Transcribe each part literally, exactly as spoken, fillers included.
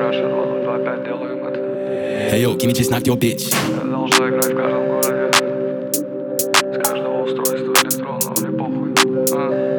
Наши два ноль два пять делаем это. Hey yo, give me just knock your bitch. Это должно играть в каждом городе. С каждого устройства электронного, мне похуй. А?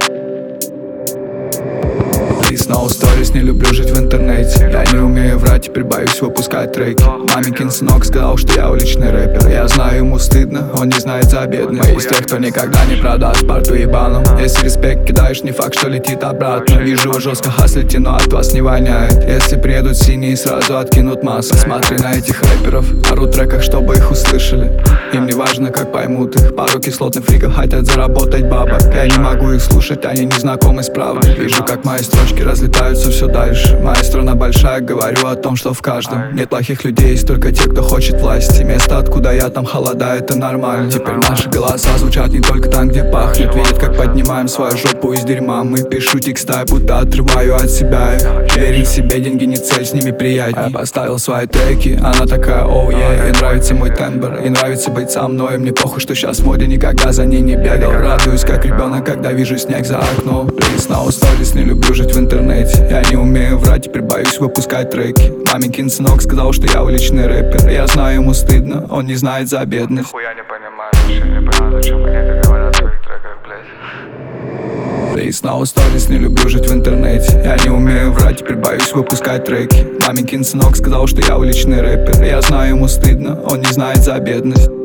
Снова сторис, не люблю жить в интернете. Я не умею врать, теперь боюсь выпускать треки. Маменькин сынок сказал, что я уличный рэпер. Я знаю, ему стыдно, он не знает за бедных. Мы из тех, кто никогда не продаст парту ебаном. Если респект кидаешь, не факт, что летит обратно. Вижу, вы жестко хаслите, но от вас не воняет. Если приедут синие, сразу откинут маски. Смотри на этих рэперов, орут в треках, чтобы их услышали. Им не важно, как поймут их. Пару кислотных фриков хотят заработать бабок. Я не могу их слушать, они не знакомы с правдой. Вижу, как мои строчки разлетаются все дальше. Моя страна большая, говорю о том, что в каждом. Нет плохих людей, есть только те, кто хочет власти. Место, откуда я, там холода, это нормально. Теперь наши голоса звучат не только там, где пахнет. Видят, как поднимаем свою жопу из дерьма. Мы пишу текста, будто отрываю от себя их. Верить себе, деньги не цель, с ними приятней. Я поставил свои треки, она такая, оу, oh, yeah. Ей нравится мой тембр, ей нравится быть со мной. Мне похуй, что сейчас в моде, никогда за ней не бегал. Радуюсь, как ребенок, когда вижу снег за окном. Плиз, снова сторис, не люблю жить в интернете. Я не умею врать, теперь боюсь выпускать треки. Маменькин сынок сказал, что я уличный рэпер. Я знаю, ему стыдно, он не знает за бедных. Нихуя не понимаю, вообще не понимаю, о чем мне это говорят в своих треках, блядь. И снова сторис, не люблю жить в интернете. Я не умею врать, теперь боюсь выпускать треки. Маменькин сынок сказал, что я уличный рэпер. Я знаю, ему стыдно, он не знает за бедность.